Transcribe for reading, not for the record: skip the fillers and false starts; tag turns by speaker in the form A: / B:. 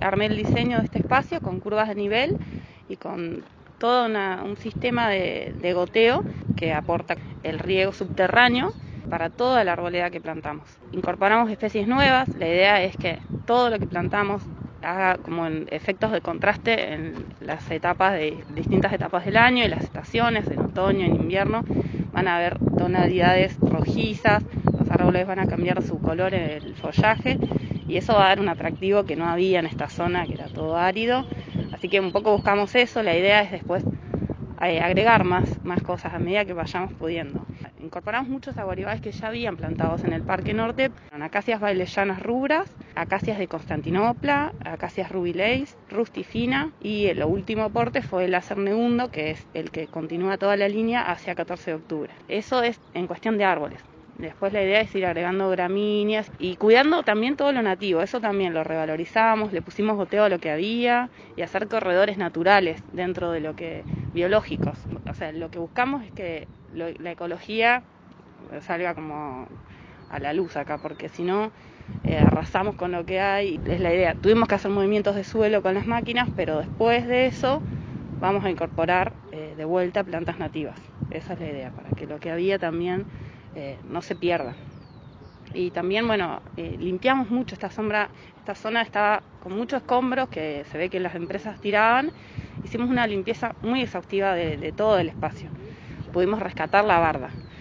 A: armé el diseño de este espacio con curvas de nivel y con todo un sistema de goteo que aporta el riego subterráneo para toda la arboleda que plantamos. Incorporamos especies nuevas, la idea es que todo lo que plantamos haga como en efectos de contraste en las distintas etapas del año y las estaciones, en otoño, en invierno, van a haber tonalidades rojizas, los árboles van a cambiar su color en el follaje y eso va a dar un atractivo que no había en esta zona, que era todo árido. Así que un poco buscamos eso, la idea es después agregar más cosas a medida que vayamos pudiendo. Incorporamos muchos aguaribales que ya habían plantados en el Parque Norte, acacias baileyanas rubras, acacias de Constantinopla, acacias rubileis, rustifina y el último aporte fue el acernegundo, que es el que continúa toda la línea hacia 14 de octubre. Eso es en cuestión de árboles. Después la idea es ir agregando gramíneas y cuidando también todo lo nativo, eso también lo revalorizamos, le pusimos goteo a lo que había y hacer corredores naturales dentro de lo que biológicos. O sea, lo que buscamos es que la ecología salga como a la luz acá, porque si no arrasamos con lo que hay, es la idea. Tuvimos que hacer movimientos de suelo con las máquinas, pero después de eso vamos a incorporar de vuelta plantas nativas. Esa es la idea, para que lo que había también no se pierda. Y también, limpiamos mucho esta zona estaba con muchos escombros que se ve que las empresas tiraban. Hicimos una limpieza muy exhaustiva de todo el espacio. Pudimos rescatar la barda.